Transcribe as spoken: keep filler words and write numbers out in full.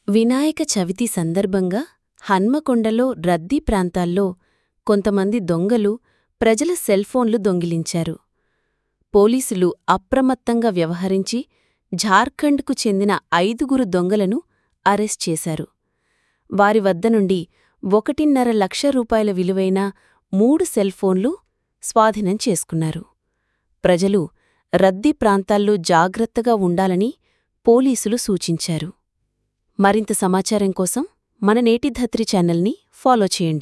వినాయక చవితి సందర్భంగా హన్మకొండలో రద్దీ ప్రాంతాల్లో కొంతమంది దొంగలు ప్రజల సెల్ఫోన్లు దొంగిలించారు. పోలీసులు అప్రమత్తంగా వ్యవహరించి ఝార్ఖండ్కు చెందిన ఐదుగురు దొంగలను అరెస్ట్ చేశారు. వారి వద్దనుండి ఒకటిన్నర లక్ష రూపాయల విలువైన మూడు సెల్ఫోన్లు స్వాధీనం చేసుకున్నారు. ప్రజలు రద్దీ ప్రాంతాల్లో జాగ్రత్తగా ఉండాలని పోలీసులు సూచించారు. మరింత సమాచారం కోసం మన నేటి ధత్రి ఛానల్ని ఫాలో చేయండి.